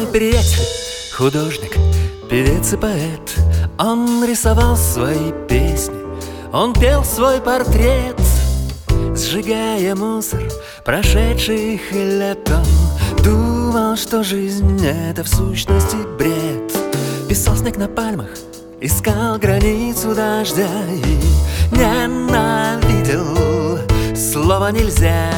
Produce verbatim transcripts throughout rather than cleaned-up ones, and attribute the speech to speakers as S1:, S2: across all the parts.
S1: приятель, художник, певец и поэт. Он рисовал свои песни, он пел свой портрет, сжигая мусор прошедших лет. Он думал, что жизнь — это в сущности бред. Писал снег на пальмах, искал границу дождя и ненавидел слово «нельзя».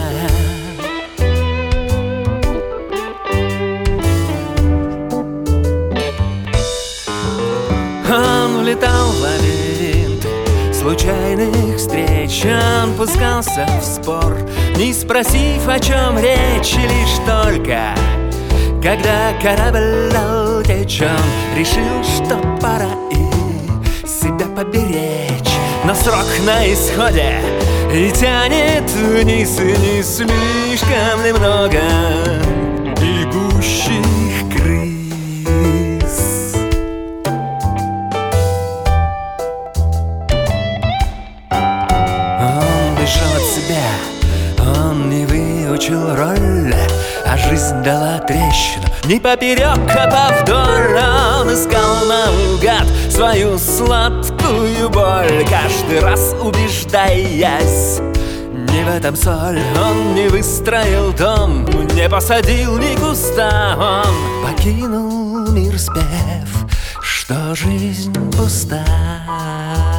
S1: Он улетал в лабиринт случайных встреч. Он пускался в спор, не спросив, о чем речь. И лишь только, когда корабль дал течь, он решил, что пора и себя поберечь. Но срок на исходе и тянет вниз, и не слишком немного бегущих крыс. Он бежал от себя, он не выучил роль, а жизнь дала трещину не поперек, а повдоль. Он искал наугад свою сладкую боль, каждый раз убеждаясь, не в этом соль. Он не выстроил дом, не посадил ни куста. Он покинул мир, спев, что жизнь пуста.